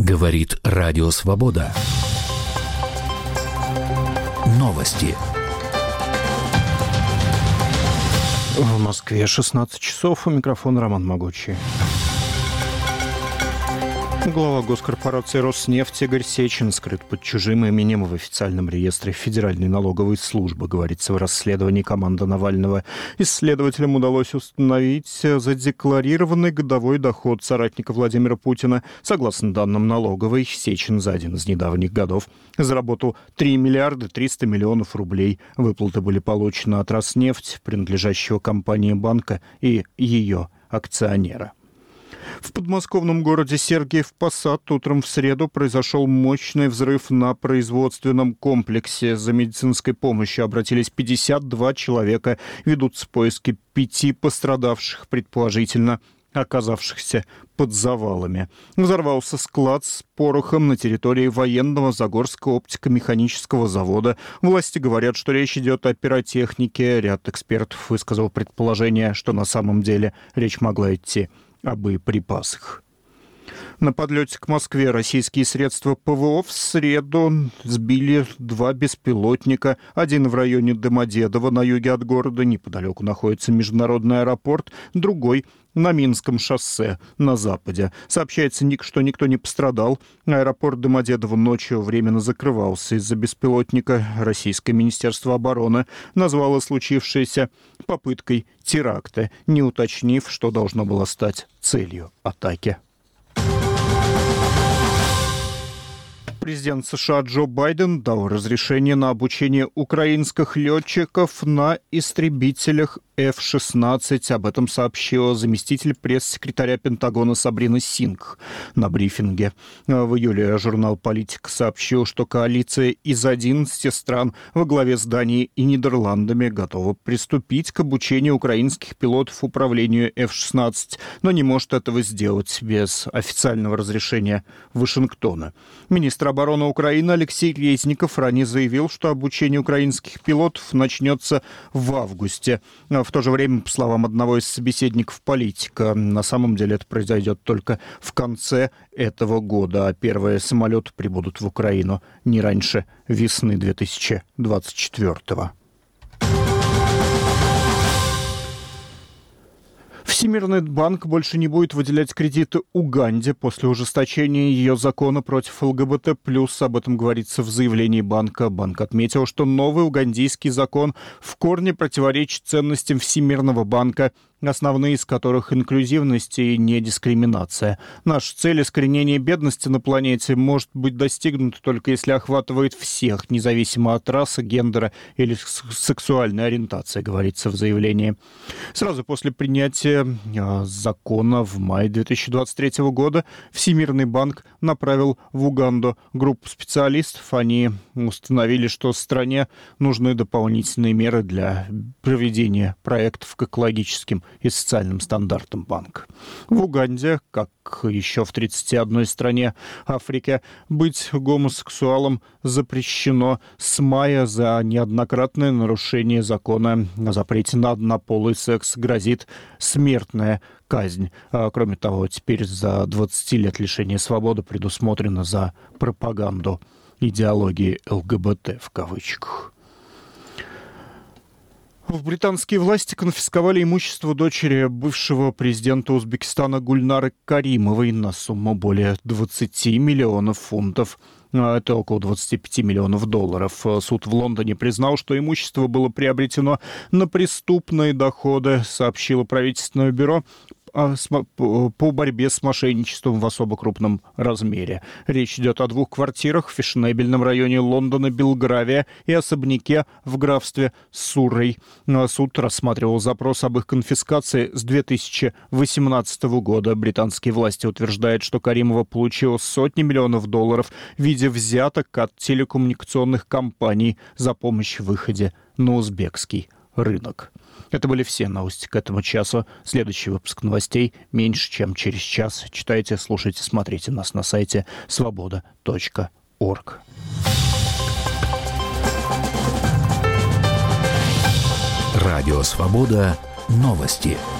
Говорит Радио Свобода. Новости. В Москве 16 часов. У микрофона Роман Могучий. Глава госкорпорации «Роснефть» Игорь Сечин скрыт под чужим именем в официальном реестре Федеральной налоговой службы, говорится в расследовании команды Навального. Исследователям удалось установить задекларированный годовой доход соратника Владимира Путина. Согласно данным налоговой, Сечин за один из недавних годов заработал 3 миллиарда 300 миллионов рублей. Выплаты были получены от «Роснефть», принадлежащего компании банка, и ее акционера. В подмосковном городе Сергиев Посад утром в среду произошел мощный взрыв на производственном комплексе. За медицинской помощью обратились 52 человека. Ведутся поиски 5 пострадавших, предположительно оказавшихся под завалами. Взорвался склад с порохом на территории военного Загорского оптико-механического завода. Власти говорят, что речь идет о пиротехнике. Ряд экспертов высказал предположение, что на самом деле речь могла идти о боеприпасах. На подлете к Москве российские средства ПВО в среду сбили 2 беспилотника. Один в районе Домодедово на юге от города, неподалеку находится международный аэропорт, другой на Минском шоссе на западе. Сообщается, что никто не пострадал. Аэропорт Домодедово ночью временно закрывался из-за беспилотника. Российское Министерство обороны назвало случившееся попыткой теракта, не уточнив, что должно было стать целью атаки. Президент США Джо Байден дал разрешение на обучение украинских летчиков на истребителях F-16. Об этом сообщила заместитель пресс-секретаря Пентагона Сабрина Сингх на брифинге. В июле журнал «Политика» сообщил, что коалиция из 11 стран во главе с Данией и Нидерландами готова приступить к обучению украинских пилотов управлению F-16, но не может этого сделать без официального разрешения Вашингтона. Министр обороны Украины Алексей Резников ранее заявил, что обучение украинских пилотов начнется в августе. В то же время, по словам одного из собеседников «Политика», на самом деле это произойдет только в конце этого года, а первые самолеты прибудут в Украину не раньше весны 2024-го. Всемирный банк больше не будет выделять кредиты Уганде после ужесточения ее закона против ЛГБТ+. Об этом говорится в заявлении банка. Банк отметил, что новый угандийский закон в корне противоречит ценностям Всемирного банка, основные из которых инклюзивность и недискриминация. Наша цель искоренения бедности на планете может быть достигнута только если охватывает всех, независимо от расы, гендера или сексуальной ориентации, говорится в заявлении. Сразу после принятия закона в мае 2023 года Всемирный банк направил в Уганду группу специалистов. Они установили, что стране нужны дополнительные меры для проведения проектов к экологическим и социальным стандартам банка. В Уганде, как еще в 31 стране Африки, быть гомосексуалом запрещено с мая. За неоднократное нарушение закона о запрете на однополый секс грозит смертная казнь. Кроме того, теперь за 20 лет лишения свободы предусмотрено за пропаганду идеологии ЛГБТ в кавычках. Британские власти конфисковали имущество дочери бывшего президента Узбекистана Гульнары Каримовой на сумму более 20 миллионов фунтов. Это около 25 миллионов долларов. Суд в Лондоне признал, что имущество было приобретено на преступные доходы, сообщило правительственное бюро по борьбе с мошенничеством в особо крупном размере. Речь идет о 2 квартирах в фешенебельном районе Лондона Белгравия и особняке в графстве Суррей. Суд рассматривал запрос об их конфискации с 2018 года. Британские власти утверждают, что Каримова получила сотни миллионов долларов в виде взяток от телекоммуникационных компаний за помощь в выходе на узбекский рынок. Это были все новости к этому часу. Следующий выпуск новостей меньше, чем через час. Читайте, слушайте, смотрите нас на сайте svoboda.org. Радио «Свобода». Новости.